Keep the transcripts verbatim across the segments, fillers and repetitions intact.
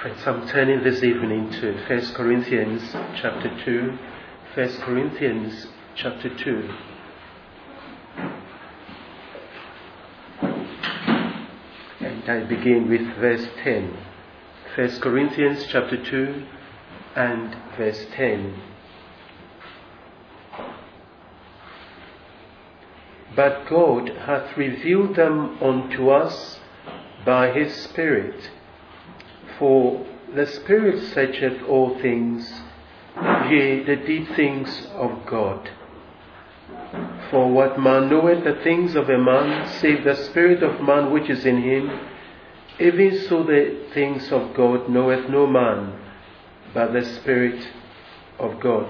Friends, I'm turning this evening to First Corinthians chapter two. First Corinthians chapter two. And I begin with verse ten. First Corinthians chapter two and verse ten. But God hath revealed them unto us by his Spirit. For the Spirit searcheth all things, yea, the deep things of God. For what man knoweth the things of a man, save the spirit of man which is in him? Even so the things of God knoweth no man, but the Spirit of God.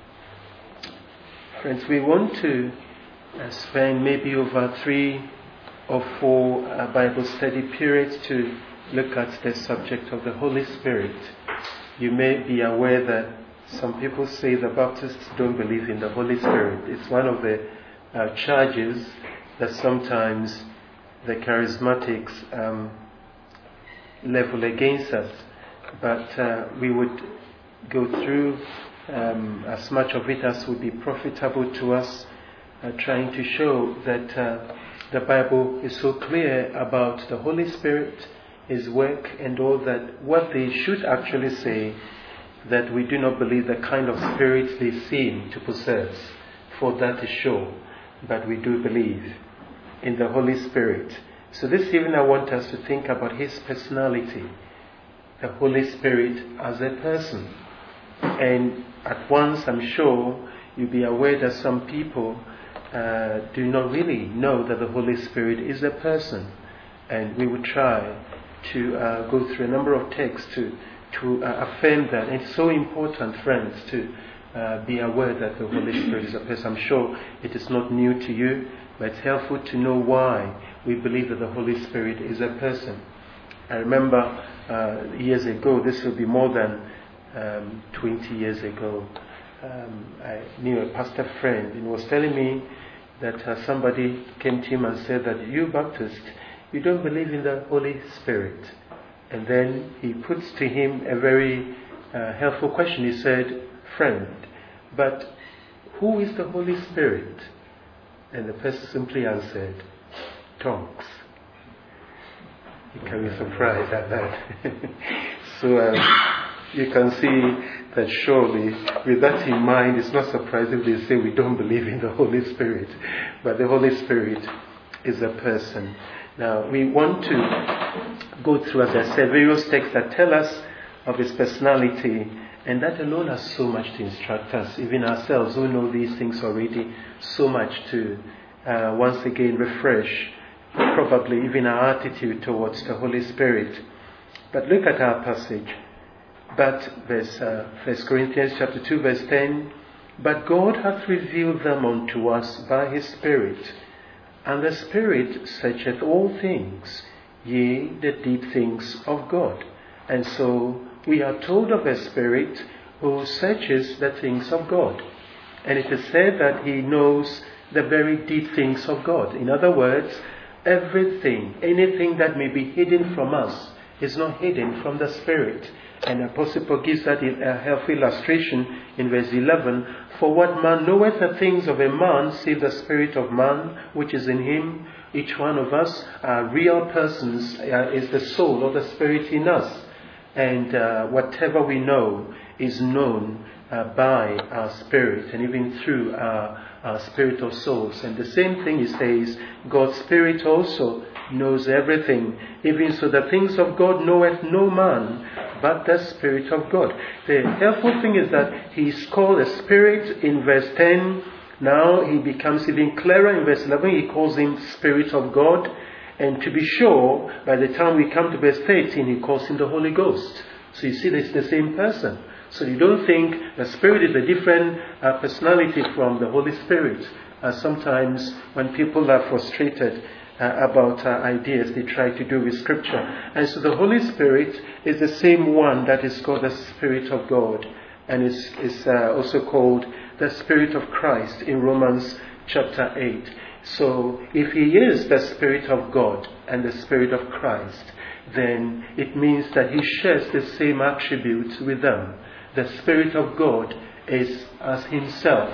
Friends, we want to uh, spend maybe over three or four uh, Bible study periods to look at the subject of the Holy Spirit. You may be aware that some people say the Baptists don't believe in the Holy Spirit. It's one of the uh, charges that sometimes the charismatics um, level against us. But uh, we would go through um, as much of it as would be profitable to us, uh, trying to show that uh, the Bible is so clear about the Holy Spirit, his work, and all that. What they should actually say, that we do not believe the kind of spirit they seem to possess, for that is sure, but we do believe in the Holy Spirit. So this evening I want us to think about his personality, the Holy Spirit as a person. And at once I'm sure you'll be aware that some people uh, do not really know that the Holy Spirit is a person. And we will try to uh, go through a number of texts to to uh, affirm that. And it's so important, friends, to uh, be aware that the Holy Spirit is a person. I'm sure it is not new to you, but it's helpful to know why we believe that the Holy Spirit is a person. I remember uh, years ago, this will be more than um, twenty years ago, um, I knew a pastor friend, and he was telling me that uh, somebody came to him and said that, you Baptist, you don't believe in the Holy Spirit. And then he puts to him a very uh, helpful question. He said, friend, but who is the Holy Spirit? And the person simply answered, tongues. You can be surprised at that. so um, you can see that surely, with that in mind, it's not surprising they say we don't believe in the Holy Spirit. But the Holy Spirit is a person. Now, we want to go through, as I said, various texts that tell us of his personality, and that alone has so much to instruct us, even ourselves who know these things already, so much to uh, once again refresh, probably even our attitude towards the Holy Spirit. But look at our passage. But, verse, uh, First Corinthians chapter two, verse ten, but God hath revealed them unto us by his Spirit. And the Spirit searcheth all things, yea, the deep things of God. And so we are told of a Spirit who searches the things of God. And it is said that he knows the very deep things of God. In other words, everything, anything that may be hidden from us is not hidden from the Spirit. And Apostle Paul gives that in a helpful illustration in verse eleven. For what man knoweth the things of a man, save the spirit of man which is in him? Each one of us are real persons, uh, is the soul or the spirit in us. And uh, whatever we know is known uh, by our spirit, and even through our, our spiritual souls. And the same thing he says, God's Spirit also knows everything. Even so the things of God knoweth no man, but the Spirit of God. The helpful thing is that he is called a Spirit in verse ten. Now he becomes even clearer in verse eleven. He calls him Spirit of God. And to be sure, by the time we come to verse thirteen, he calls him the Holy Ghost. So you see, it's the same person. So you don't think the Spirit is a different uh, personality from the Holy Spirit. Uh, sometimes when people are frustrated Uh, about uh, ideas they try to do with Scripture. And so the Holy Spirit is the same one that is called the Spirit of God, and is, is uh, also called the Spirit of Christ in Romans chapter eight. So if he is the Spirit of God and the Spirit of Christ, then it means that he shares the same attributes with them. The Spirit of God is as himself.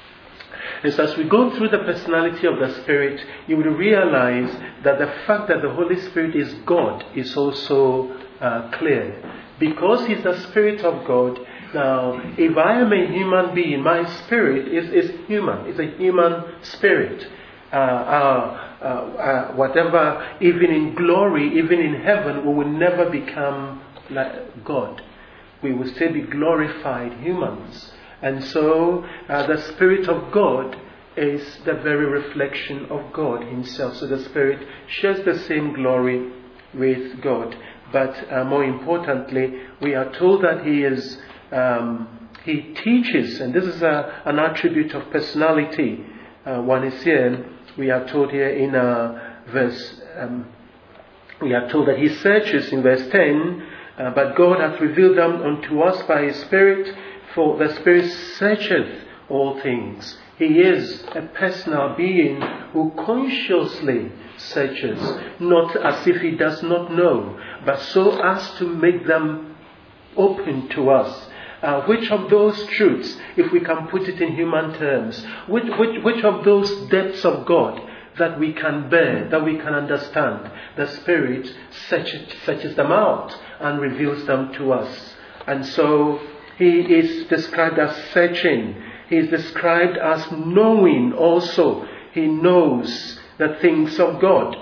And so as we go through the personality of the Spirit, you will realize that the fact that the Holy Spirit is God is also uh, clear. Because he's the Spirit of God, now if I am a human being, my spirit is, is human. It's a human spirit. Uh, uh, uh, uh, whatever, even in glory, even in heaven, we will never become like God. We will still be glorified humans. And so uh, the Spirit of God is the very reflection of God himself. So the Spirit shares the same glory with God. But uh, more importantly, we are told that he is um, he teaches, and this is a, an attribute of personality. Uh, one is here. We are told here in uh, verse. Um, we are told that he searches in verse ten. Uh, but God hath revealed them unto us by his Spirit. For the Spirit searcheth all things. He is a personal being who consciously searches, not as if he does not know, but so as to make them open to us. Uh, which of those truths, if we can put it in human terms, which, which, which of those depths of God that we can bear, that we can understand, the Spirit searches, searches them out and reveals them to us. And so he is described as searching. He is described as knowing also. He knows the things of God.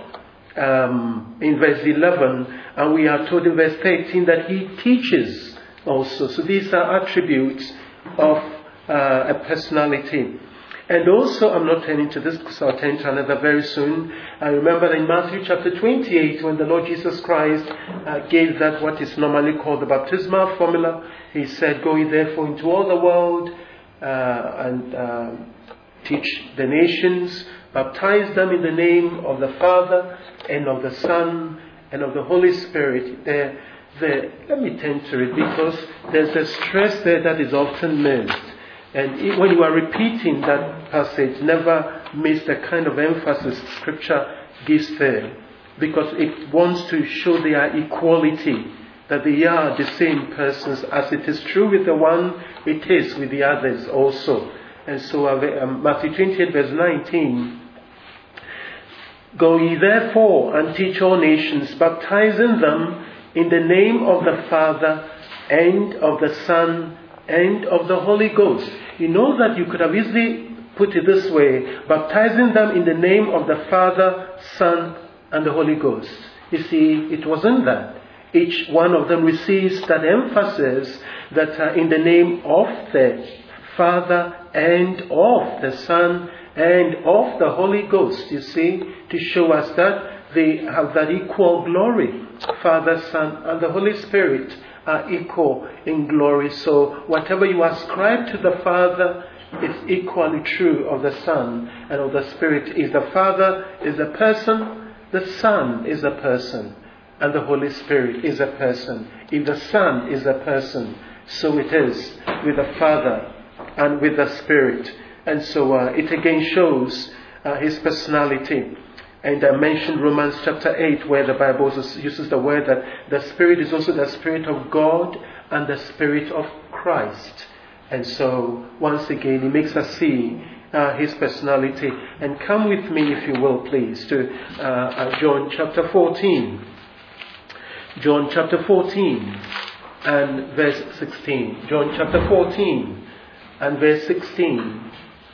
Um, in verse eleven, and we are told in verse thirteen that he teaches also. So these are attributes of uh, a personality. And also, I'm not turning to this because I'll turn to another very soon. I remember in Matthew chapter twenty-eight, when the Lord Jesus Christ uh, gave that what is normally called the baptismal formula, he said, "Go ye therefore into all the world uh, and uh, teach the nations, baptize them in the name of the Father and of the Son and of the Holy Spirit." There, there. Let me turn to it because there's a stress there that is often missed. And when you are repeating that passage, never miss the kind of emphasis Scripture gives there. Because it wants to show their equality, that they are the same persons, as it is true with the one, it is with the others also. And so um, Matthew twenty-eight verse nineteen, "Go ye therefore and teach all nations, baptizing them in the name of the Father and of the Son and of the Holy Ghost." You know that you could have easily put it this way, baptizing them in the name of the Father, Son, and the Holy Ghost. You see, it wasn't that. Each one of them receives that emphasis that uh, in the name of the Father and of the Son and of the Holy Ghost, you see, to show us that they have that equal glory. Father, Son, and the Holy Spirit are equal in glory. So whatever you ascribe to the Father is equally true of the Son and of the Spirit. Is the Father is a person, the Son is a person, and the Holy Spirit is a person. If the Son is a person, so it is with the Father and with the Spirit. And so uh, it again shows uh, his personality. And I mentioned Romans chapter eight, where the Bible uses the word that the Spirit is also the Spirit of God and the Spirit of Christ. And so, once again, he makes us see uh, his personality. And come with me, if you will, please, to uh, uh, John chapter fourteen. John chapter fourteen and verse sixteen. John chapter fourteen and verse sixteen.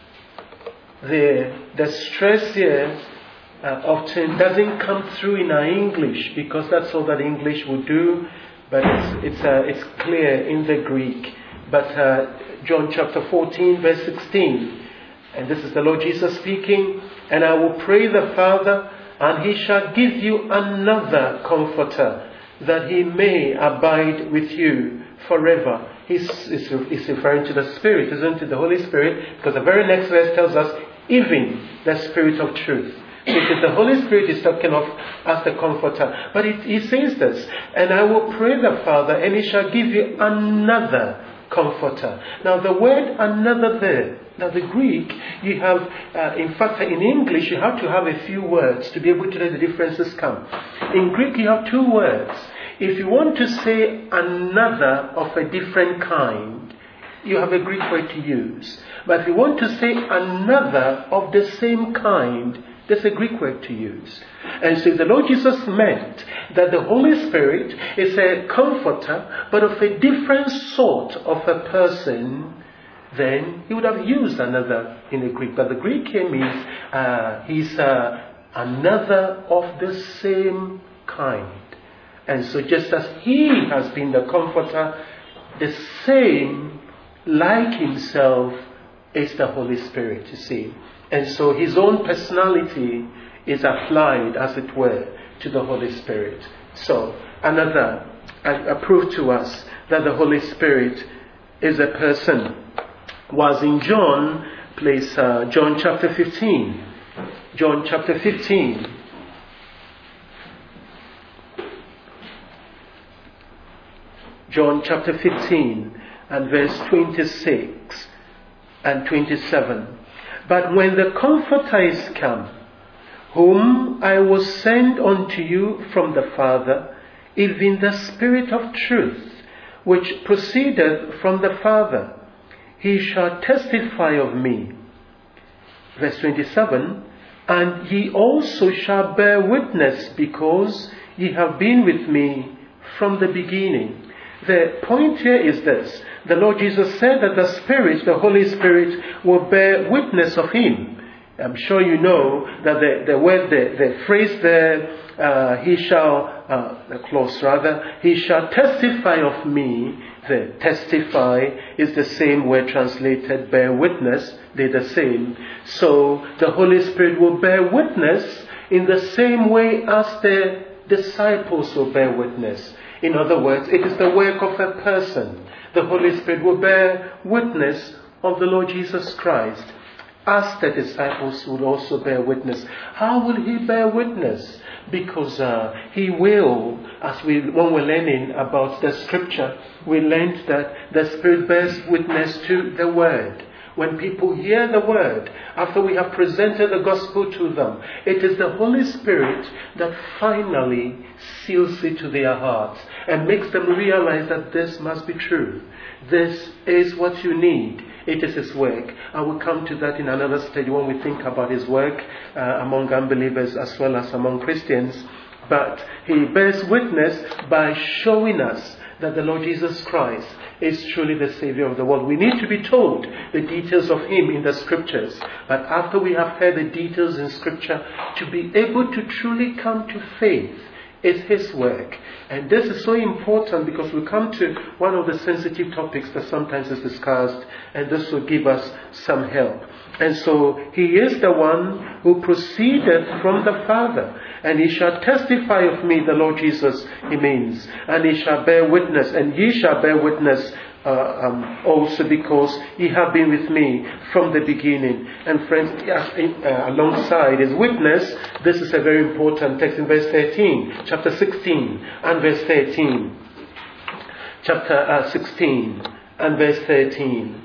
The, the stress here Uh, often doesn't come through in our English, because that's all that English would do, but it's it's, uh, it's clear in the Greek. But uh, John chapter fourteen verse sixteen, and this is the Lord Jesus speaking, "And I will pray the Father, and he shall give you another Comforter, that he may abide with you forever." He's, he's, he's referring to the Spirit, isn't it? The Holy Spirit, because the very next verse tells us, even the Spirit of truth. Because the Holy Spirit is talking of as the Comforter. But it, he says this, "And I will pray the Father, and he shall give you another comforter. Now the word another there, now the Greek, you have, uh, in fact in English you have to have a few words to be able to let the differences come. In Greek you have two words. If you want to say another of a different kind, you have a Greek word to use. But if you want to say another of the same kind, there's a Greek word to use. And so the Lord Jesus meant that the Holy Spirit is a comforter, but of a different sort of a person, then he would have used another in the Greek. But the Greek here means uh, he's uh, another of the same kind. And so just as he has been the comforter, the same, like himself, is the Holy Spirit, you see. And so his own personality is applied, as it were, to the Holy Spirit. So, another, a, a proof to us that the Holy Spirit is a person was in John, place uh, John chapter fifteen. John chapter fifteen. John chapter fifteen and verse twenty-six and twenty-seven. But when the Comforter is come, whom I will send unto you from the Father, even the Spirit of truth, which proceedeth from the Father, he shall testify of me. Verse twenty-seven, and ye also shall bear witness, because ye have been with me from the beginning. The point here is this. The Lord Jesus said that the Spirit, the Holy Spirit, will bear witness of him. I'm sure you know that the, the word, the, the phrase there, uh, he shall, uh, the clause rather, he shall testify of me. The testify is the same word translated bear witness. They're the same. So the Holy Spirit will bear witness in the same way as the disciples will bear witness. In other words, it is the work of a person. The Holy Spirit will bear witness of the Lord Jesus Christ, as the disciples will also bear witness. How will he bear witness? Because uh, he will, as we when we're learning about the Scripture, we learned that the Spirit bears witness to the Word. When people hear the Word, after we have presented the Gospel to them, it is the Holy Spirit that finally seals it to their hearts and makes them realize that this must be true. This is what you need. It is his work. I will come to that in another stage when we think about his work uh, among unbelievers as well as among Christians. But he bears witness by showing us that the Lord Jesus Christ is truly the Savior of the world. We need to be told the details of him in the Scriptures. But after we have heard the details in Scripture, to be able to truly come to faith is his work. And this is so important because we come to one of the sensitive topics that sometimes is discussed, and this will give us some help. And so he is the one who proceedeth from the Father, and he shall testify of me, the Lord Jesus, he means, and he shall bear witness, and ye shall bear witness uh, um, also because ye have been with me from the beginning. And friends, uh, alongside his witness, this is a very important text in verse thirteen, chapter sixteen and verse thirteen. Chapter uh, sixteen and verse thirteen.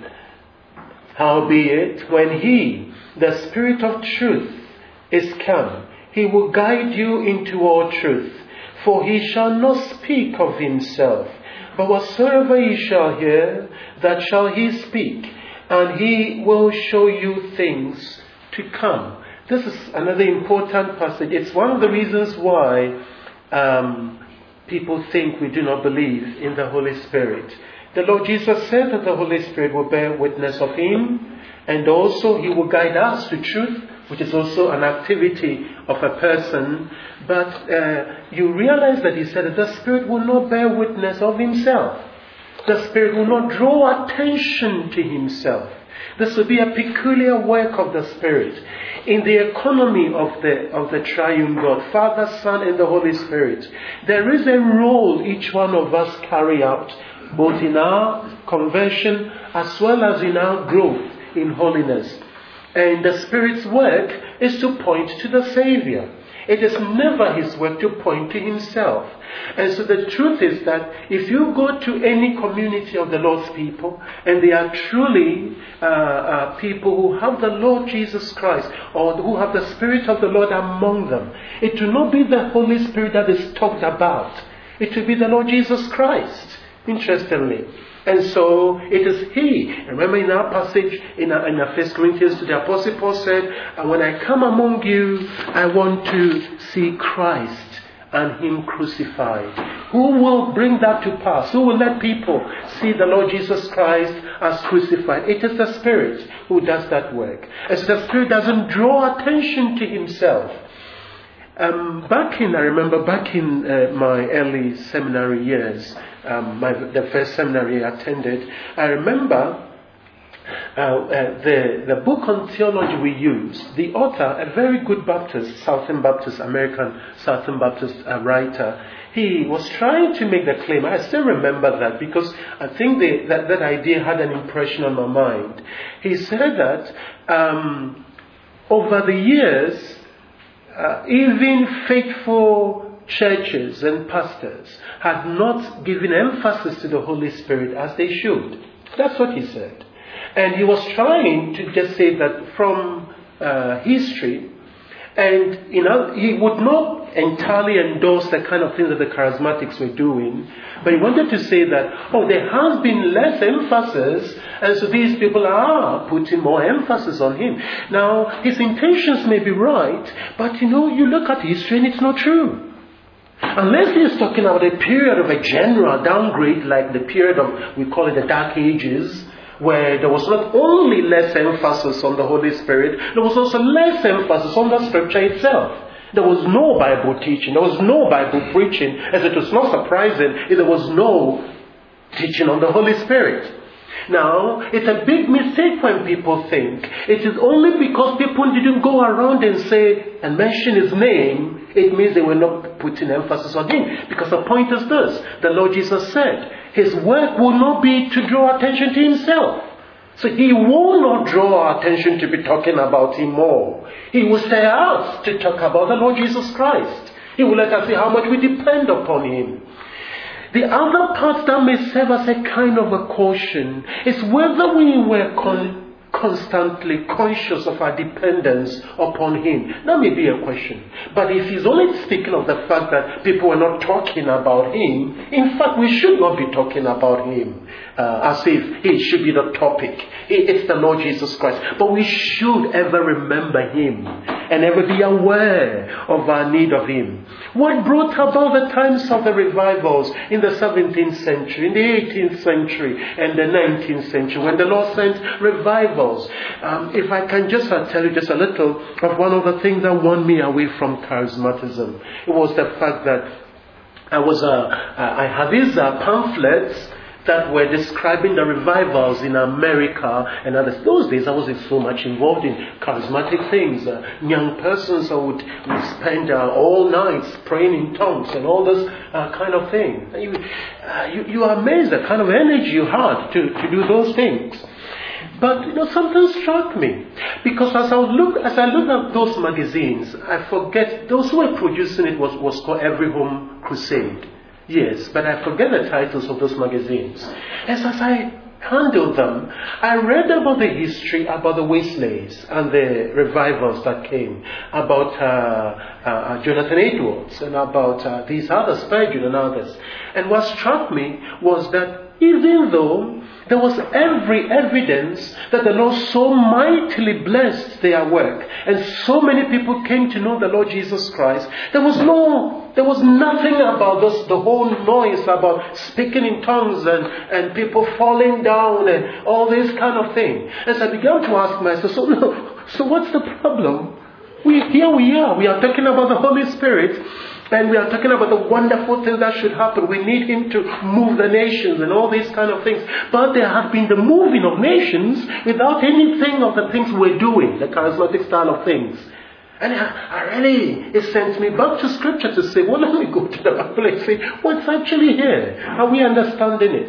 Howbeit, when he, the Spirit of truth, is come, he will guide you into all truth. For he shall not speak of himself, but whatsoever he shall hear, that shall he speak, and he will show you things to come. This is another important passage. It's one of the reasons why um, people think we do not believe in the Holy Spirit. The Lord Jesus said that the Holy Spirit will bear witness of him, and also he will guide us to truth, which is also an activity of a person. But uh, you realize that he said that the Spirit will not bear witness of himself. The Spirit will not draw attention to himself. This will be a peculiar work of the Spirit. In the economy of the of the triune God, Father, Son, and the Holy Spirit, there is a role each one of us carry out, both in our conversion as well as in our growth in holiness. And the Spirit's work is to point to the Savior. It is never his work to point to himself. And so the truth is that if you go to any community of the Lord's people, and they are truly uh, uh, people who have the Lord Jesus Christ, or who have the Spirit of the Lord among them, it will not be the Holy Spirit that is talked about. It will be the Lord Jesus Christ, interestingly. And so it is he. Remember in our passage in, in First Corinthians, the Apostle Paul said, and when I come among you, I want to see Christ and him crucified. Who will bring that to pass? Who will let people see the Lord Jesus Christ as crucified? It is the Spirit who does that work. As the Spirit doesn't draw attention to himself. Um, back in, I remember back in uh, my early seminary years, um, my, the first seminary I attended, I remember uh, uh, the, the book on theology we used, the author, a very good Baptist, Southern Baptist, American Southern Baptist uh, writer, he was trying to make the claim, I still remember that because I think the, that, that idea had an impression on my mind. He said that um, over the years, Uh, even faithful churches and pastors had not given emphasis to the Holy Spirit as they should. That's what he said. And he was trying to just say that from uh, history, and you know, he would not entirely endorse the kind of things that the charismatics were doing, but he wanted to say that, oh, there has been less emphasis, and so these people are putting more emphasis on him. Now, his intentions may be right, but you know, you look at history and it's not true. Unless he's talking about a period of a general downgrade, like the period of, we call it the Dark Ages, where there was not only less emphasis on the Holy Spirit, there was also less emphasis on the Scripture itself. There was no Bible teaching, there was no Bible preaching, as it was not surprising if there was no teaching on the Holy Spirit. Now, it's a big mistake when people think it is only because people didn't go around and say and mention his name, it means they were not putting emphasis on him. Because the point is this, the Lord Jesus said, his work will not be to draw attention to himself. So he will not draw our attention to be talking about him more. He will say us to talk about the Lord Jesus Christ. He will let us see how much we depend upon him. The other part that may serve as a kind of a caution is whether we were con- constantly conscious of our dependence upon him. That may be a question. But if he's only speaking of the fact that people were not talking about him, in fact, we should not be talking about him uh, as if he should be the topic. It's the Lord Jesus Christ. But we should ever remember him and ever be aware of our need of him. What brought about the times of the revivals in the seventeenth century, in the eighteenth century, and the nineteenth century, when the Lord sent revivals? Um, if I can just uh, tell you just a little of one of the things that won me away from charismatism, it was the fact that I was uh, I had these uh, pamphlets that were describing the revivals in America and others. Those days I wasn't so much involved in charismatic things. Uh, young persons who would, would spend uh, all nights praying in tongues and all this uh, kind of thing. You, uh, you, you are amazed at the kind of energy you had to, to do those things. But you know, something struck me, because as I look, as I look at those magazines, I forget those who were producing it was, was called Every Home Crusade. Yes, but I forget the titles of those magazines. As, as I handled them, I read about the history, about the Wesleys and the revivals that came, about uh, uh, Jonathan Edwards and about uh, these others, Spurgeon and others. And what struck me was that even though there was every evidence that the Lord so mightily blessed their work, and so many people came to know the Lord Jesus Christ, there was no, there was nothing about this, the whole noise about speaking in tongues and, and people falling down and all this kind of thing. As I began to ask myself, so no, so what's the problem? We, here we are, we are talking about the Holy Spirit, and we are talking about the wonderful things that should happen. We need him to move the nations and all these kind of things. But there has been the moving of nations without anything of the things we're doing, the charismatic style of things. And I, I really, it sends me back to Scripture to say, well, let me go to the Bible and say, what's actually here? Are we understanding it?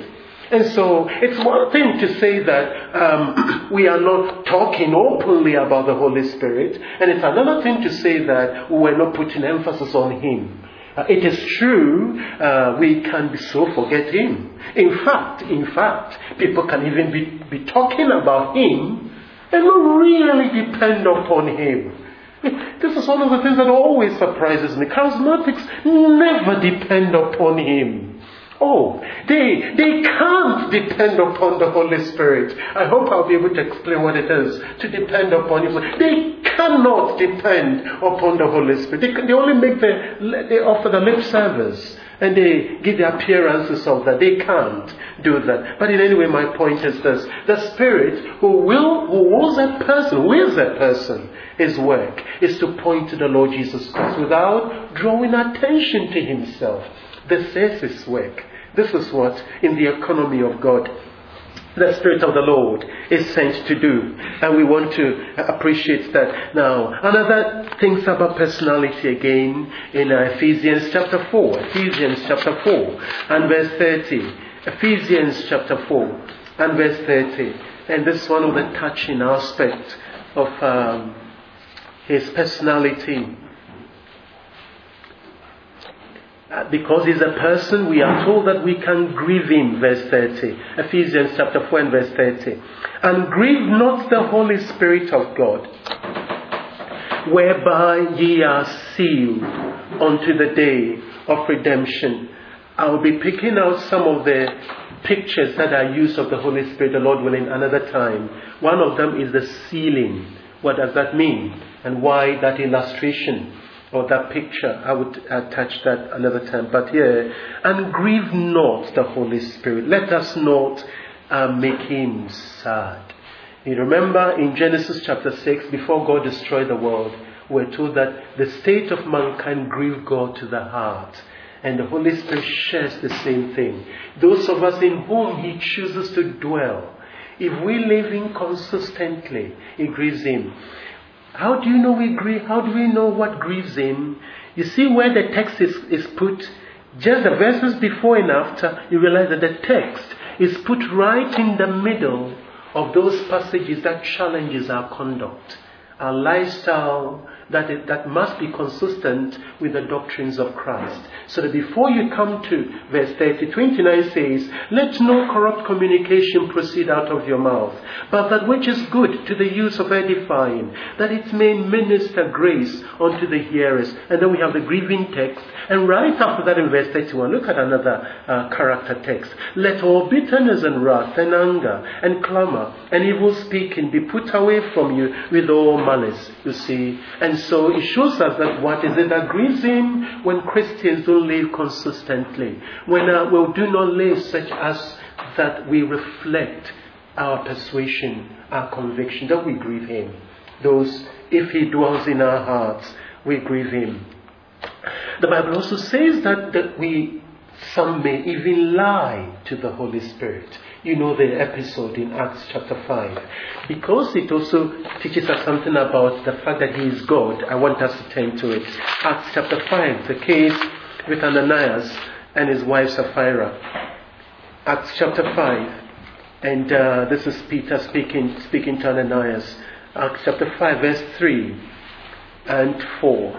And so it's one thing to say that um, we are not talking openly about the Holy Spirit, and it's another thing to say that we're not putting emphasis on Him. Uh, it is true, uh, we can be so forget Him. In fact, in fact, people can even be, be talking about Him and not really depend upon Him. This is one of the things that always surprises me. Charismatics never depend upon Him. Oh, they they can't depend upon the Holy Spirit. I hope I'll be able to explain what it is to depend upon Him. They cannot depend upon the Holy Spirit. They, they only make the, they offer the lip service and they give the appearances of that. They can't do that. But in any way, my point is this: the Spirit, who will, who was a person, who is a person, His work is to point to the Lord Jesus Christ without drawing attention to Himself. This is His work. This is what, in the economy of God, the Spirit of the Lord is sent to do. And we want to appreciate that. Now, another things about personality again in Ephesians chapter four. Ephesians chapter four and verse thirty. Ephesians chapter four and verse thirty. And this is one of the touching aspects of um, His personality. Because He's a person, we are told that we can grieve Him, verse thirty. Ephesians chapter four and verse thirty. And grieve not the Holy Spirit of God, whereby ye are sealed unto the day of redemption. I'll be picking out some of the pictures that are used of the Holy Spirit, the Lord willing, another time. One of them is the sealing. What does that mean? And why that illustration? Or that picture, I would attach that another time. But here, and grieve not the Holy Spirit. Let us not uh, make Him sad. You remember in Genesis chapter six, before God destroyed the world, we're told that the state of mankind grieved God to the heart. And the Holy Spirit shares the same thing. Those of us in whom He chooses to dwell, if we live inconsistently, it grieves Him. How do you know we grieve? How do we know what grieves Him? You see where the text is, is put, just the verses before and after, you realize that the text is put right in the middle of those passages that challenges our conduct, our lifestyle, that it, that must be consistent with the doctrines of Christ. So that before you come to verse thirty, twenty-nine says, let no corrupt communication proceed out of your mouth, but that which is good to the use of edifying, that it may minister grace unto the hearers. And then we have the grieving text. And right after that in verse thirty-one, look at another uh, character text. Let all bitterness and wrath and anger and clamor and evil speaking be put away from you with all malice. You see, and so it shows us that what is it that grieves Him when Christians don't live consistently, when uh, we do not live such as that we reflect our persuasion, our conviction, that we grieve Him. Those, if He dwells in our hearts, we grieve Him. The Bible also says that, that we, some may even lie to the Holy Spirit. You know the episode in Acts chapter five. Because it also teaches us something about the fact that He is God, I want us to turn to it. Acts chapter five, the case with Ananias and his wife Sapphira. Acts chapter five, and uh, this is Peter speaking, speaking to Ananias. Acts chapter five, verse three and four.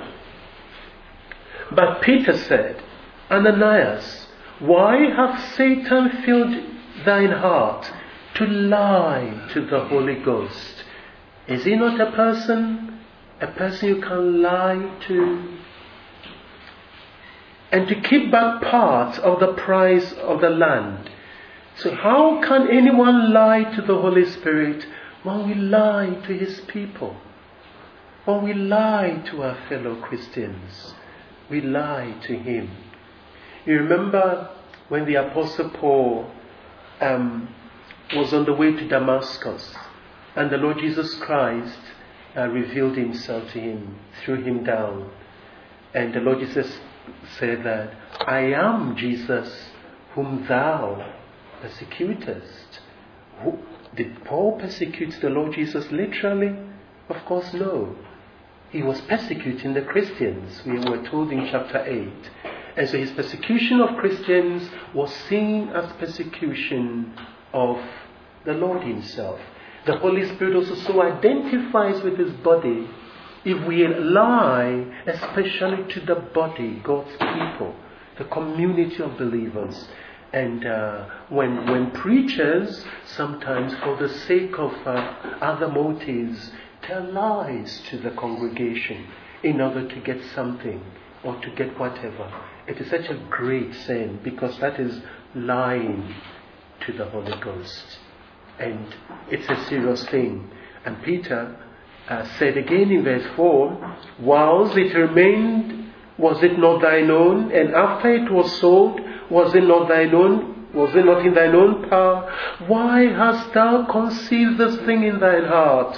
But Peter said, Ananias, why hath Satan filled thine heart to lie to the Holy Ghost? Is He not a person? A person you can lie to? And to keep back part of the price of the land. So how can anyone lie to the Holy Spirit when we lie to His people? When we lie to our fellow Christians, we lie to Him. You remember when the Apostle Paul Um, was on the way to Damascus, and the Lord Jesus Christ uh, revealed Himself to him, threw him down, and the Lord Jesus said that, I am Jesus whom thou persecutest. Who, did Paul persecute the Lord Jesus literally? Of course no. He was persecuting the Christians, we were told in chapter eight. And so his persecution of Christians was seen as persecution of the Lord himself. The Holy Spirit also so identifies with his body if we lie, especially to the body, God's people, the community of believers. And uh, when when preachers, sometimes for the sake of uh, other motives, tell lies to the congregation in order to get something or to get whatever, it is such a great sin, because that is lying to the Holy Ghost. And it's a serious thing. And Peter uh, said again in verse four, whilst it remained, was it not thine own? And after it was sold, was it not thine own? Was it not in thine own power? Why hast thou conceived this thing in thine heart?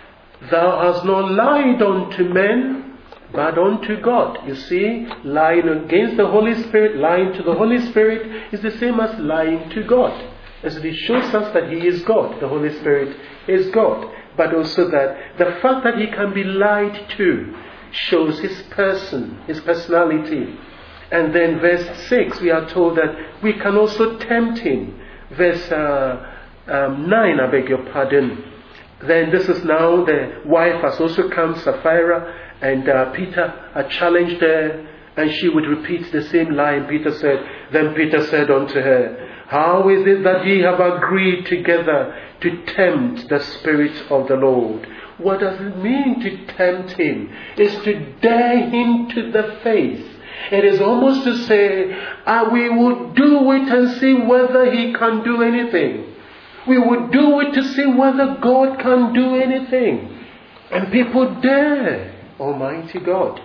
Thou hast not lied unto men, but unto God. You see, lying against the Holy Spirit, lying to the Holy Spirit, is the same as lying to God. As it shows us that he is God, the Holy Spirit is God. But also that the fact that he can be lied to shows his person, his personality. And then verse six, we are told that we can also tempt him. Verse uh, um, nine, I beg your pardon. Then this is now the wife has also come, Sapphira, and uh, Peter had challenged her, and she would repeat the same lie. And Peter said, then Peter said unto her, how is it that ye have agreed together to tempt the Spirit of the Lord? What does it mean to tempt him? Is to dare him to the face. It is almost to say, ah, we will do it and see whether he can do anything. We will do it to see whether God can do anything. And people dare Almighty God.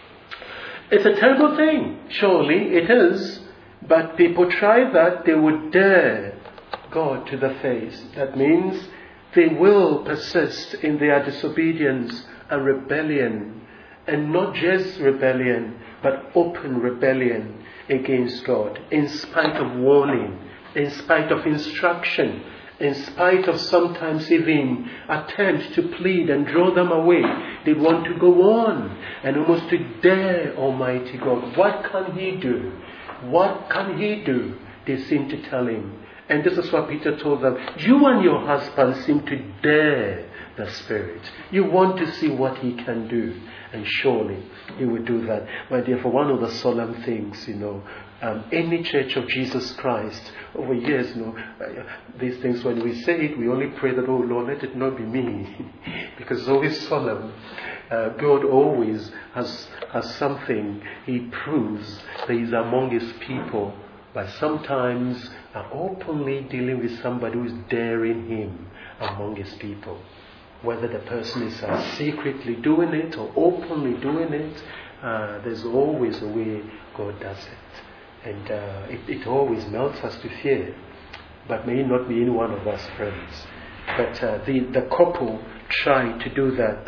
It's a terrible thing. Surely it is. But people try that. They would dare God to the face. That means they will persist in their disobedience and rebellion. And not just rebellion, but open rebellion against God. In spite of warning, in spite of instruction, in spite of sometimes even attempt to plead and draw them away, they want to go on and almost to dare Almighty God. What can he do? What can he do? They seem to tell him. And this is what Peter told them. You and your husband seem to dare the Spirit. You want to see what he can do. And surely he will do that. My dear, for one of the solemn things, you know, um, any Church of Jesus Christ, over years, you know, uh, these things, when we say it, we only pray that, oh Lord, let it not be me. Because it's always solemn. Uh, God always has, has something he proves that he's among his people, by sometimes uh, openly dealing with somebody who is daring him among his people. Whether the person is uh, secretly doing it or openly doing it, uh, there's always a way God does it. And uh, it, it always melts us to fear. But may it not be any one of us, friends. But uh, the, the couple tried to do that.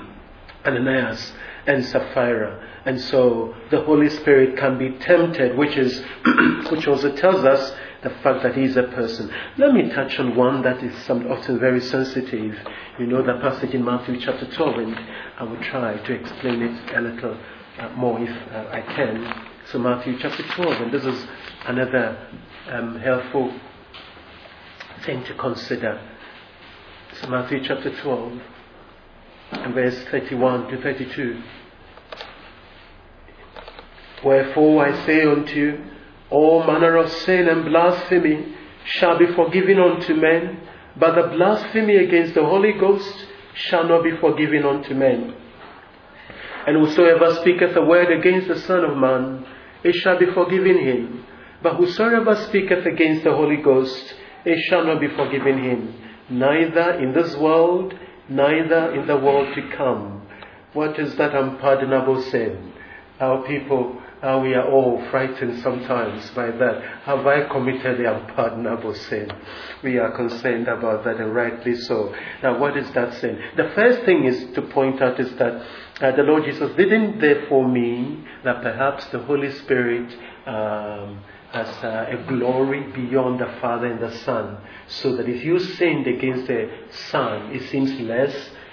Ananias and Sapphira. And so the Holy Spirit can be tempted, which is, which also tells us the fact that he is a person. Let me touch on one that is some, often very sensitive. You know the passage in Matthew chapter twelve, and I will try to explain it a little uh, more if uh, I can. So Matthew chapter twelve, and this is another um, helpful thing to consider. So Matthew chapter twelve, and verse thirty-one to thirty-two. Wherefore I say unto you, all manner of sin and blasphemy shall be forgiven unto men, but the blasphemy against the Holy Ghost shall not be forgiven unto men. And whosoever speaketh a word against the Son of Man, it shall be forgiven him. But whosoever speaketh against the Holy Ghost, it shall not be forgiven him, neither in this world, neither in the world to come. What is that unpardonable sin? Our people, uh, we are all frightened sometimes by that. Have I committed the unpardonable sin? We are concerned about that, and rightly so. Now, what is that sin? The first thing is to point out is that uh, the Lord Jesus didn't therefore mean that perhaps the Holy Spirit um, has uh, a glory beyond the Father and the Son, so that if you sinned against the Son, it seems less,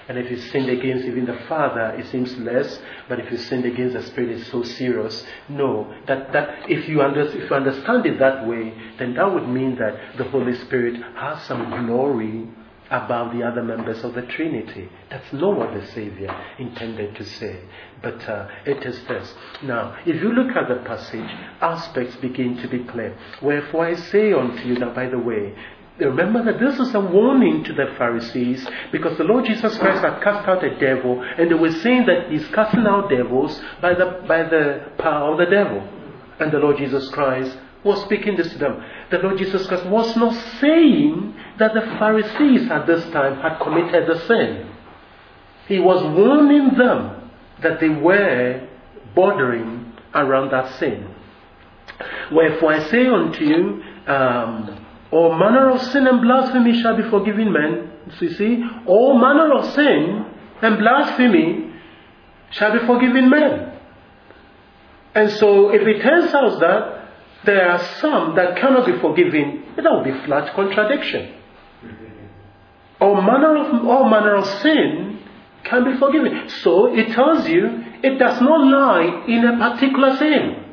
And if you sinned against even the Father, it seems less. But if you sinned against the Spirit, it's so serious. No, that, that if you under, if you understand it that way, then that would mean that the Holy Spirit has some glory above the other members of the Trinity. That's not what the Savior intended to say. But uh, it is this. Now, if you look at the passage, aspects begin to be clear. Wherefore I say unto you, now by the way, remember that this is a warning to the Pharisees, because the Lord Jesus Christ had cast out a devil, and they were saying that he's casting out devils by the by the power of the devil. And the Lord Jesus Christ was speaking this to them. The Lord Jesus Christ was not saying that the Pharisees at this time had committed the sin. He was warning them that they were bordering around that sin. Wherefore I say unto you, um, all manner of sin and blasphemy shall be forgiven men. So you see, all manner of sin and blasphemy shall be forgiven men. And so if it turns out that there are some that cannot be forgiven, that would be flat contradiction. All manner of all manner of sin can be forgiven. So it tells you it does not lie in a particular sin.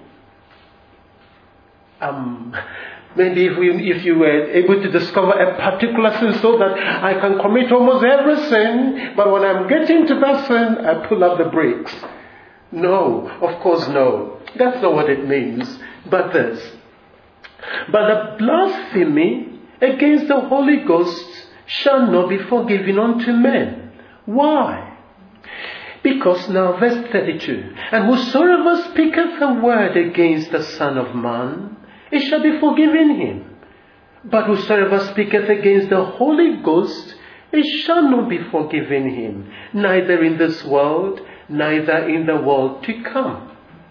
Um, maybe if we, if you were able to discover a particular sin so that I can commit almost every sin, but when I'm getting to that sin, I pull up the brakes. No, of course no. That's not what it means. But this. But the blasphemy against the Holy Ghost shall not be forgiven unto men. Why? Because now, verse thirty-two, and whosoever speaketh a word against the Son of Man, it shall be forgiven him. But whosoever speaketh against the Holy Ghost, it shall not be forgiven him, neither in this world, neither in the world to come.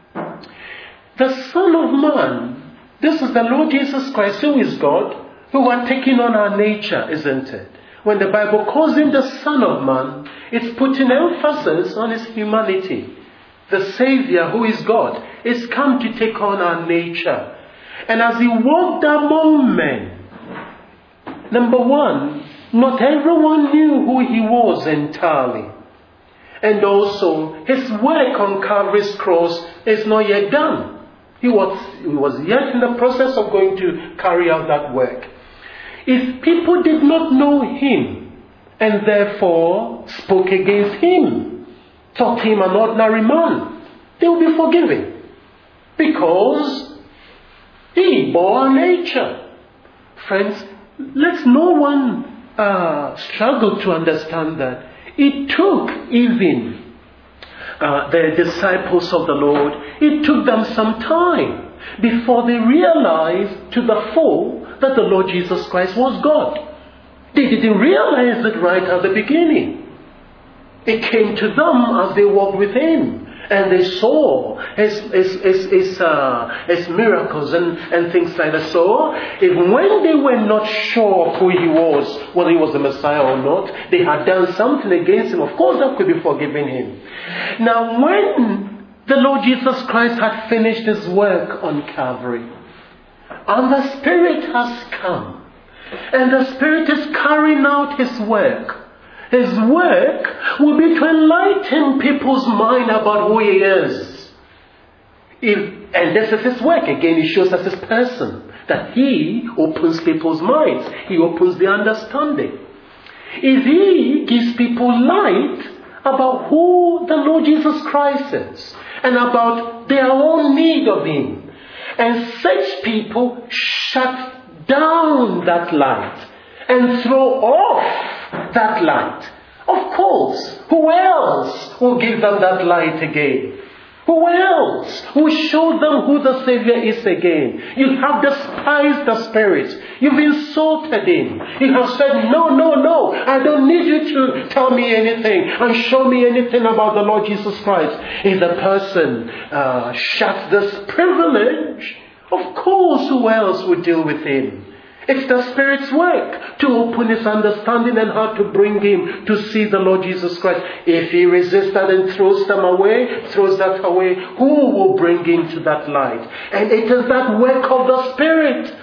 The Son of Man, this is the Lord Jesus Christ, who is God, who had taken on our nature, isn't it? When the Bible calls him the Son of Man, it's putting emphasis on his humanity. The Savior, who is God, is come to take on our nature. And as he walked among men, number one, not everyone knew who he was entirely. And also, his work on Calvary's cross is not yet done. He was, he was yet in the process of going to carry out that work. If people did not know him and therefore spoke against him, thought him an ordinary man, they will be forgiven. Because he bore our nature. Friends, let no one uh, struggle to understand that. It took even uh, the disciples of the Lord, it took them some time before they realized to the full that the Lord Jesus Christ was God. They didn't realize it right at the beginning. It came to them as they walked with him. And they saw his, his, his, his, uh, his miracles and, and things like that. So, if when they were not sure of who he was, whether he was the Messiah or not, they had done something against him, of course that could be forgiven him. Now, when the Lord Jesus Christ had finished his work on Calvary, and the Spirit has come, and the Spirit is carrying out his work, his work will be to enlighten people's mind about who he is. If, and this is his work. Again, he shows us his person. That he opens people's minds. He opens their understanding. If he gives people light about who the Lord Jesus Christ is, and about their own need of him, and such people shut down that light and throw off that light, of course, who else will give them that light again? Who else will show them who the Savior is again? You have despised the Spirit. You've insulted him. You have said, no, no, no, I don't need you to tell me anything and show me anything about the Lord Jesus Christ. If the person uh, shuts this privilege, of course, who else would deal with him? It's the Spirit's work to open his understanding and how to bring him to see the Lord Jesus Christ. If he resists that and throws them away, throws that away, who will bring him to that light? And it is that work of the Spirit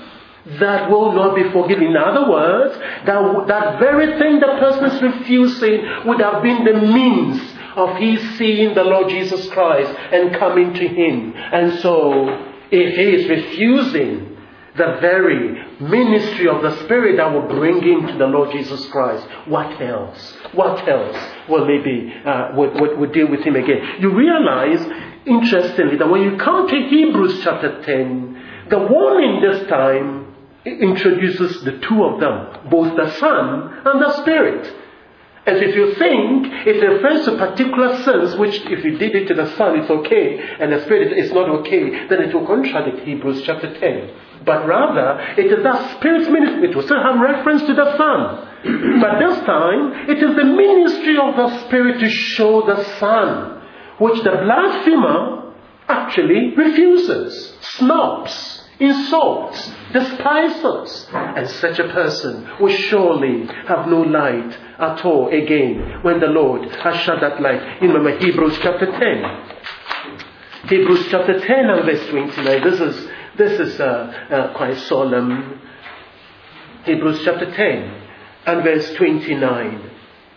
that will not be forgiven. In other words, that, that very thing the person is refusing would have been the means of his seeing the Lord Jesus Christ and coming to him. And so, if he is refusing the very ministry of the Spirit that will bring him to the Lord Jesus Christ, what else? What else will maybe uh, would, would, would deal with him again? You realize, interestingly, that when you come to Hebrews chapter ten, the warning this time introduces the two of them, both the Son and the Spirit. As if you think it refers to particular sins, which if you did it to the Son, it's okay, and the Spirit is not okay, then it will contradict Hebrews chapter ten. But rather, it is that Spirit's ministry. It will still have reference to the Son. But this time, it is the ministry of the Spirit to show the Son, which the blasphemer actually refuses, snubs, insults, despises. And such a person will surely have no light at all again when the Lord has shut that light. You remember Hebrews chapter ten. Hebrews chapter ten and verse twenty-nine. This is this is uh, uh, quite solemn. Hebrews chapter ten and verse twenty-nine.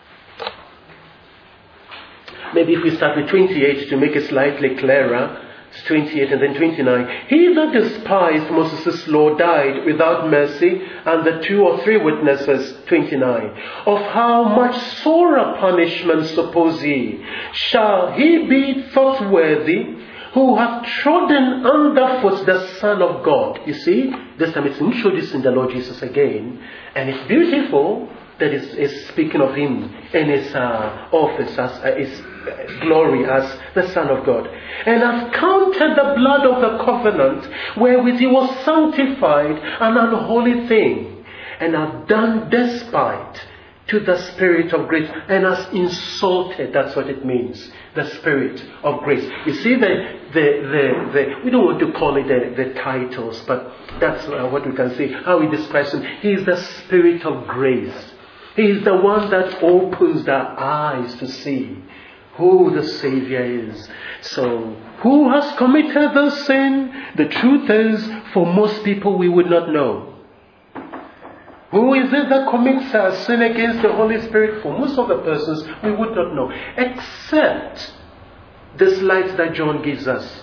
Maybe if we start with twenty-eight to make it slightly clearer. It's twenty-eight and then twenty-nine. He that despised Moses' law died without mercy, and the two or three witnesses, twenty-nine. Of how much sorer punishment, suppose ye, shall he be thought worthy, who hath trodden underfoot the Son of God? You see, this time it's introducing the Lord Jesus again, and it's beautiful that is, is speaking of him in his uh, office, as uh, his uh, glory as the Son of God. And hath counted the blood of the covenant wherewith he was sanctified an unholy thing, and hath done despite to the Spirit of grace, and has insulted, that's what it means, the Spirit of grace. You see, the, the, the, the we don't want to call it the, the titles, but that's uh, what we can say, how he describes him. He is the Spirit of grace. He is the one that opens their eyes to see who the Savior is. So, who has committed the sin? The truth is, for most people, we would not know. Who is it that commits a sin against the Holy Spirit? For most of the persons, we would not know. Except this light that John gives us.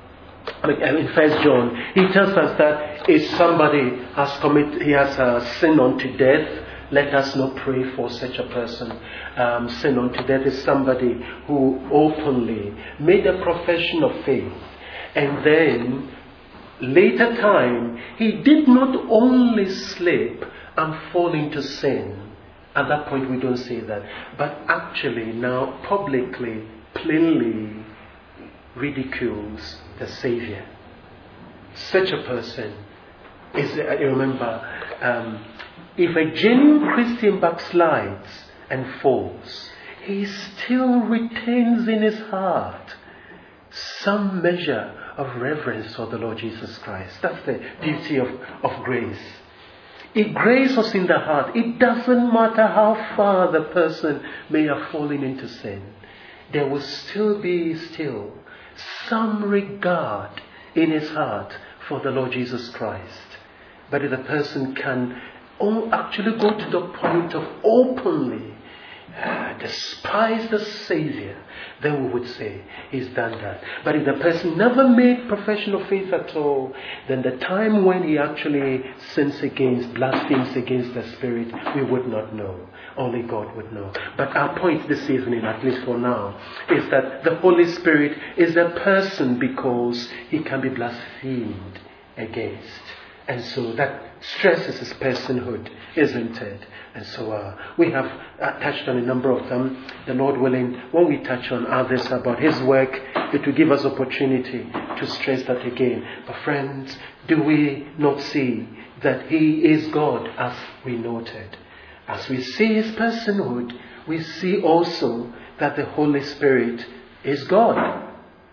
In First John, he tells us that if somebody has committed, he has uh, sinned unto death, let us not pray for such a person. Um, sin unto death is somebody who openly made a profession of faith, and then later time he did not only slip and fall into sin. At that point we don't say that, but actually now publicly, plainly ridicules the Savior. Such a person is, I remember, um, if a genuine Christian backslides and falls, he still retains in his heart some measure of reverence for the Lord Jesus Christ. That's the beauty of, of grace. It graces us in the heart. It doesn't matter how far the person may have fallen into sin. There will still be still some regard in his heart for the Lord Jesus Christ. But if the person can actually go to the point of openly uh, despise the Savior, then we would say he's done that. But if the person never made profession of faith at all, then the time when he actually sins against, blasphemes against the Spirit, we would not know. Only God would know. But our point this evening, at least for now, is that the Holy Spirit is a person because he can be blasphemed against. And so that stresses his personhood, isn't it? And so uh, we have uh, touched on a number of them. The Lord willing, when we touch on others about his work, it will give us opportunity to stress that again. But friends, do we not see that he is God as we noted? As we see his personhood, we see also that the Holy Spirit is God.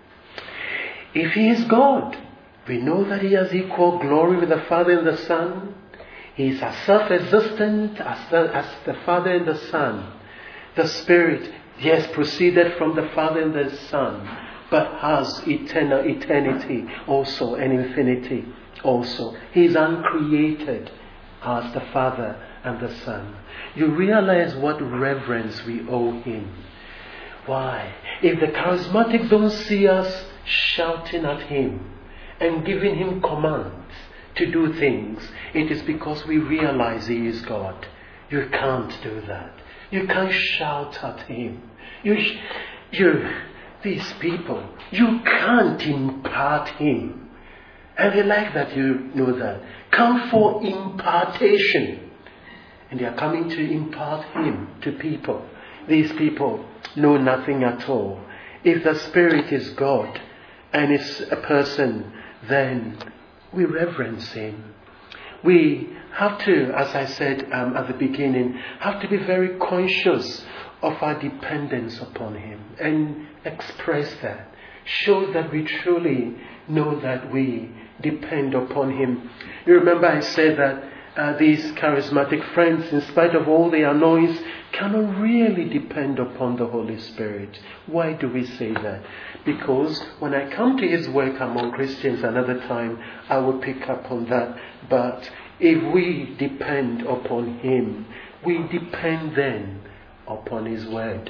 If he is God, we know that he has equal glory with the Father and the Son. He is as self-existent as the, as the Father and the Son. The Spirit, yes, proceeded from the Father and the Son. but has eternal eternity also and infinity also. He is uncreated as the Father and the Son. You realize what reverence we owe Him. Why? If the charismatics don't see us shouting at Him and giving Him commands to do things, it is because we realize He is God. You can't do that. You can't shout at Him. You, sh- you, these people, you can't impart Him. And they like that you know that. Come for impartation. And they are coming to impart Him to people. These people know nothing at all. If the Spirit is God and is a person, then we reverence Him. We have to, as I said um, at the beginning, have to be very conscious of our dependence upon Him and express that. Show that we truly know that we depend upon Him. You remember I said that uh, these charismatic friends, in spite of all their noise, cannot really depend upon the Holy Spirit. Why do we say that? Because when I come to His work among Christians another time, I will pick up on that. But if we depend upon Him, we depend then upon His Word.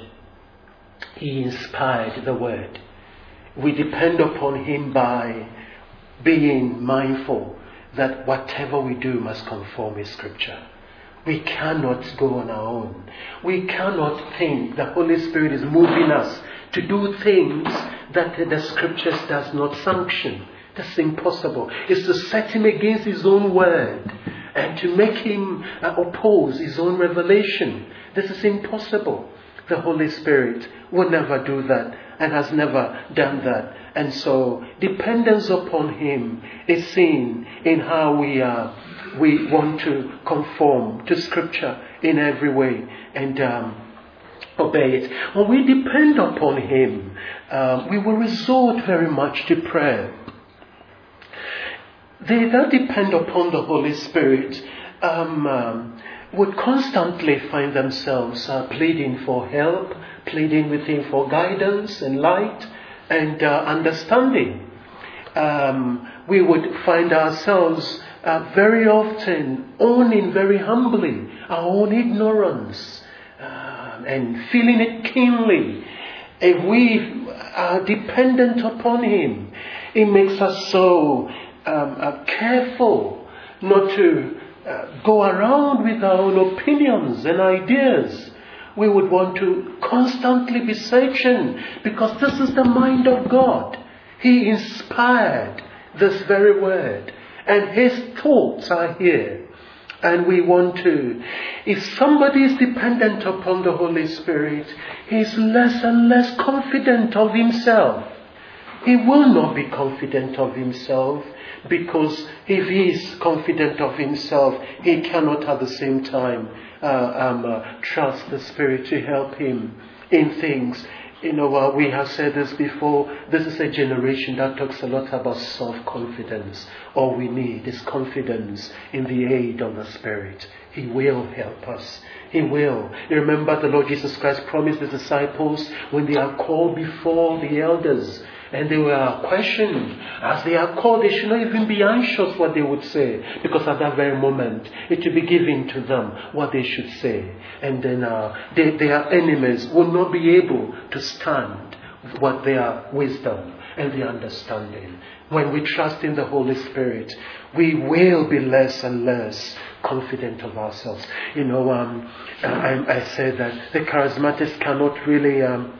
He inspired the Word. We depend upon Him by being mindful that whatever we do must conform with Scripture. We cannot go on our own. We cannot think the Holy Spirit is moving us to do things that the Scriptures does not sanction. That's impossible. It's to set Him against His own word and to make Him uh, oppose His own revelation. This is impossible. The Holy Spirit will never do that and has never done that. And so dependence upon Him is seen in how we are. We want to conform to Scripture in every way and um, obey it. When we depend upon Him, um, we will resort very much to prayer. They that depend upon the Holy Spirit um, um, would constantly find themselves uh, pleading for help, pleading with Him for guidance and light and uh, understanding. Um, we would find ourselves uh, very often owning very humbly our own ignorance uh, and feeling it keenly. If we are dependent upon Him, it makes us so um, uh, careful not to uh, go around with our own opinions and ideas. We would want to constantly be searching because this is the mind of God. He inspired this very word and His thoughts are here. And we want to, if somebody is dependent upon the Holy Spirit, he is less and less confident of himself. He will not be confident of himself because if he is confident of himself, he cannot at the same time uh, um, uh, trust the Spirit to help him in things. You know, uh, we have said this before, this is a generation that talks a lot about self-confidence. All we need is confidence in the aid of the Spirit. He will help us. He will. You remember the Lord Jesus Christ promised the disciples when they are called before the elders and they were questioned. As they are called, they should not even be anxious what they would say, because at that very moment it will be given to them what they should say. And then uh, they, their enemies will not be able to stand what their wisdom and their understanding. When we trust in the Holy Spirit, we will be less and less confident of ourselves. You know, um, I, I said that the charismatics cannot really um,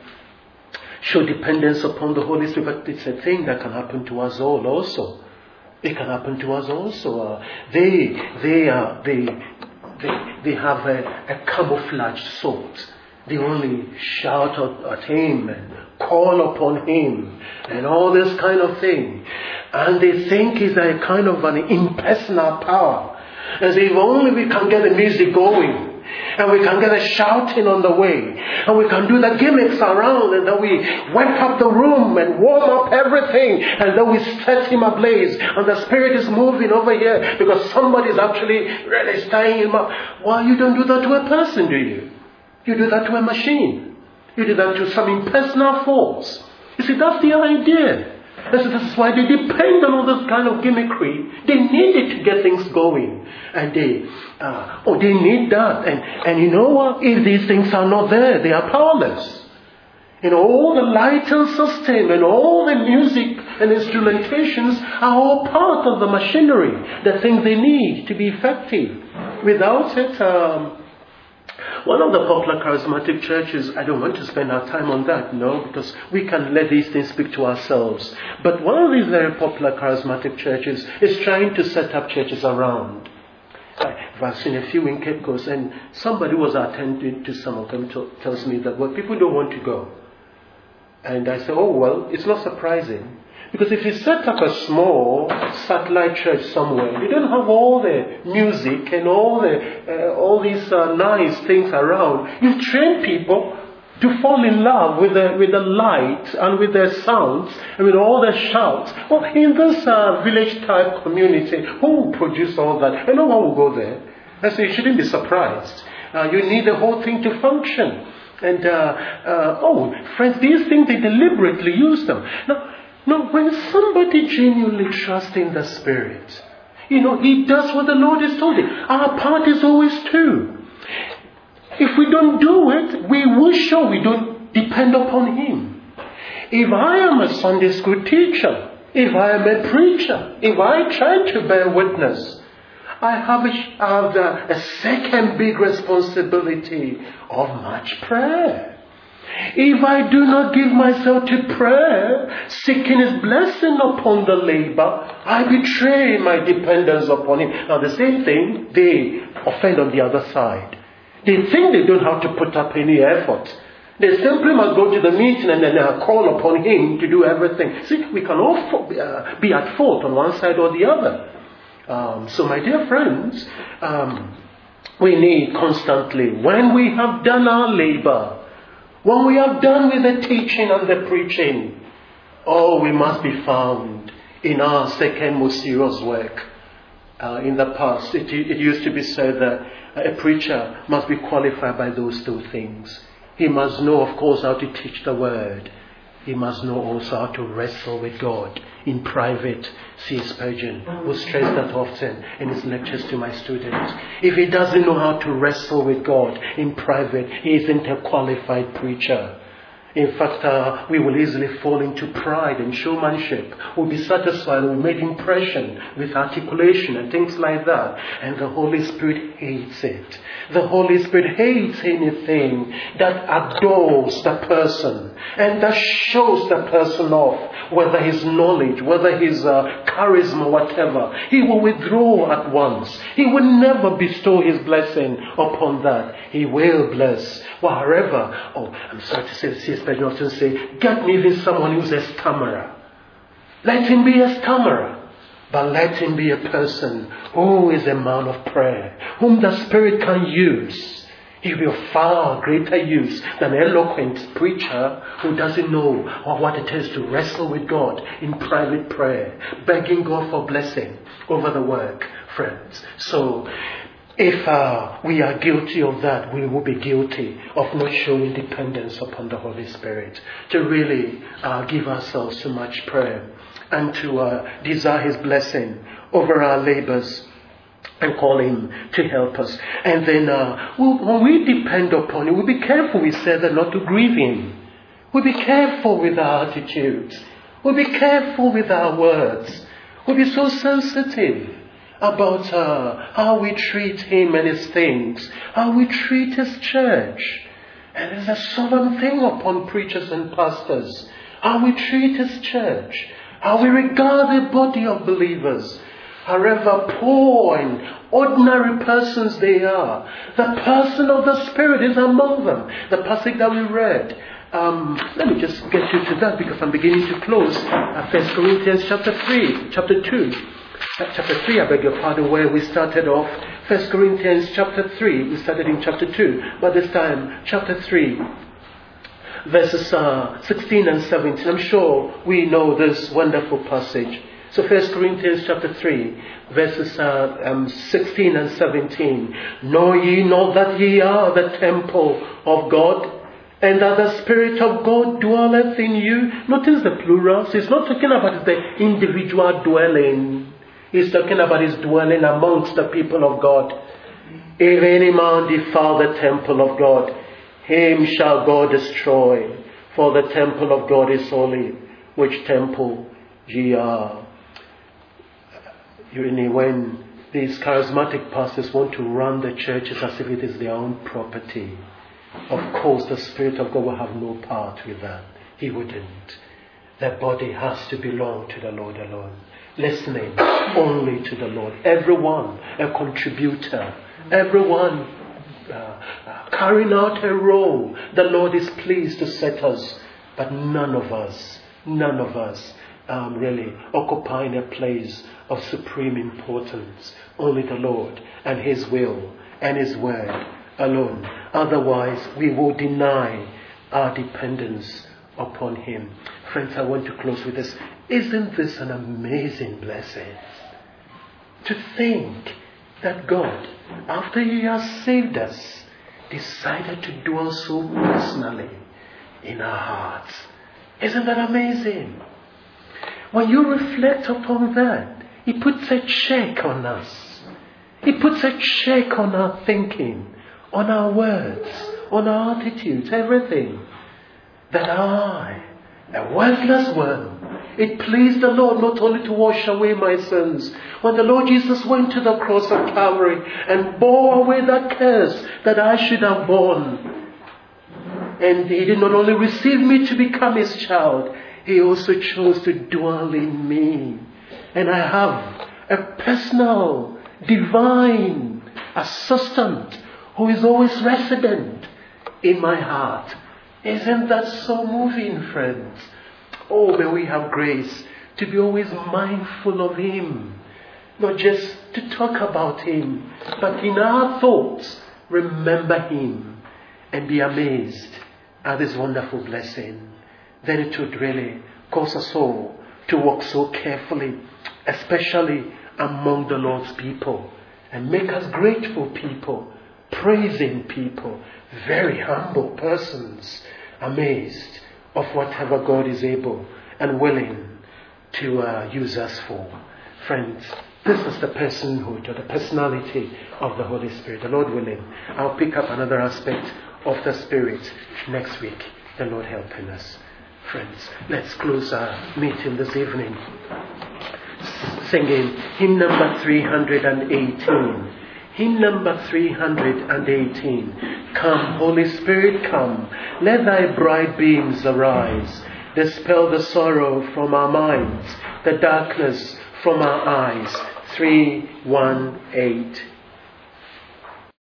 show dependence upon the Holy Spirit, but it's a thing that can happen to us all also. It can happen to us also. Uh, they, they, uh, they, they, they have a, a camouflaged sort. They only shout at, at Him and call upon Him and all this kind of thing. And they think it's a kind of an impersonal power. As if only we can get the music going and we can get a shouting on the way and we can do the gimmicks around and then we wake up the room and warm up everything and then we set Him ablaze and the Spirit is moving over here because somebody is actually really stirring Him up. Why you don't do that to a person, do you? You do that to a machine. You do that to some impersonal force. You see, that's the idea. This is why they depend on all this kind of gimmickry. They need it to get things going. And they, uh, oh, they need that. And, and you know what? If these things are not there, they are powerless. You know, all the light and system and all the music and instrumentations are all part of the machinery, the things they need to be effective. Without it, um, one of the popular charismatic churches, I don't want to spend our time on that, no, because we can let these things speak to ourselves. But one of these very popular charismatic churches is trying to set up churches around. I've seen a few in Cape Coast, and somebody was attending to some of them t- tells me that, well, people don't want to go. And I say, oh, well, it's not surprising. Because if you set up a small satellite church somewhere, you don't have all the music and all the uh, all these uh, nice things around. You've trained people to fall in love with the with the light and with their sounds and with all the shouts. Well, in this uh, village-type community, who will produce all that? And no one will go there. And so you shouldn't be surprised. Uh, you need the whole thing to function. And, uh, uh, oh, friends, these things, they deliberately use them. Now, now, when somebody genuinely trusts in the Spirit, you know, he does what the Lord has told him. Our part is always to. If we don't do it, we will show we don't depend upon Him. If I am a Sunday school teacher, if I am a preacher, if I try to bear witness, I have, a, I have a, a second big responsibility of much prayer. If I do not give myself to prayer, seeking His blessing upon the labor, I betray my dependence upon Him. Now the same thing, they offend on the other side. They think they don't have to put up any effort. They simply must go to the meeting and then uh, call upon Him to do everything. See, we can all uh, be at fault on one side or the other. Um, so my dear friends, um, we need constantly, when we have done our labor, when we have done with the teaching and the preaching, oh, we must be found in our second most serious work. Uh, in the past, it, it used to be said that a preacher must be qualified by those two things. He must know, of course, how to teach the word. He must know also how to wrestle with God in private. C. Spurgeon will stress that often in his lectures to my students. If he doesn't know how to wrestle with God in private, he isn't a qualified preacher. In fact, uh, we will easily fall into pride and showmanship. We'll be satisfied with made impression, with articulation and things like that. And the Holy Spirit hates it. The Holy Spirit hates anything that adores the person and that shows the person off, whether his knowledge, whether his uh, charisma, whatever. He will withdraw at once. He will never bestow His blessing upon that. He will bless. Well, however, oh, I'm sorry to say, C. Spurgeon often say, get me even someone who's a stammerer. Let him be a stammerer. But let him be a person who is a man of prayer, whom the Spirit can use. He will be of far greater use than an eloquent preacher who doesn't know what it is to wrestle with God in private prayer, begging God for blessing over the work, friends. So, if uh, we are guilty of that, we will be guilty of not showing dependence upon the Holy Spirit, to really uh, give ourselves to much prayer and to uh, desire His blessing over our labors and call Him to help us. And then uh, we'll, when we depend upon Him, we'll be careful, we said, that not to grieve Him. We'll be careful with our attitudes. We'll be careful with our words. We'll be so sensitive about uh, how we treat Him and His things, how we treat His church. And there's a solemn thing upon preachers and pastors, how we treat His church, how we regard the body of believers, however poor and ordinary persons they are. The person of the Spirit is among them. The passage that we read. Um, let me just get you to that because I'm beginning to close. Uh, First Corinthians chapter three, chapter two. Chapter three, I beg your pardon, where we started off. First Corinthians chapter three, we started in chapter two, but this time, chapter three, verses uh, sixteen and seventeen. I'm sure we know this wonderful passage. So First Corinthians chapter three, verses uh, um, sixteen and seventeen. Know ye not that ye are the temple of God, and that the Spirit of God dwelleth in you. Notice the plurals. He's not talking about the individual dwelling. He's talking about his dwelling amongst the people of God. If any man defile the temple of God, him shall God destroy. For the temple of God is holy, which temple ye are. You know, when these charismatic pastors want to run the churches as if it is their own property, of course the Spirit of God will have no part with that. He wouldn't. The body has to belong to the Lord alone. Listening only to the Lord. Everyone a contributor. Everyone uh, uh, carrying out a role. The Lord is pleased to set us. But none of us, none of us um, really occupying a place of supreme importance. Only the Lord and His will and His word alone. Otherwise, we will deny our dependence upon Him. Friends, I want to close with this. Isn't this an amazing blessing? To think that God, after He has saved us, decided to dwell so personally in our hearts. Isn't that amazing? When you reflect upon that, He puts a check on us. He puts a check on our thinking, on our words, on our attitudes, everything. That I, a worthless worm, it pleased the Lord not only to wash away my sins. When the Lord Jesus went to the cross of Calvary and bore away that curse that I should have borne, and He did not only receive me to become His child, He also chose to dwell in me. And I have a personal, divine assistant who is always resident in my heart. Isn't that so moving, friends? Oh, may we have grace to be always mindful of Him. Not just to talk about Him, but in our thoughts, remember Him and be amazed at this wonderful blessing. Then it would really cause us all to walk so carefully, especially among the Lord's people, and make us grateful people, praising people, very humble persons, amazed of whatever God is able and willing to uh, use us for. Friends, this is the personhood or the personality of the Holy Spirit. The Lord willing, I'll pick up another aspect of the Spirit next week. The Lord helping us. Friends, let's close our meeting this evening singing hymn number three hundred eighteen. Hymn number three hundred eighteen. Come, Holy Spirit, come. Let thy bright beams arise. Dispel the sorrow from our minds, the darkness from our eyes. three one eight.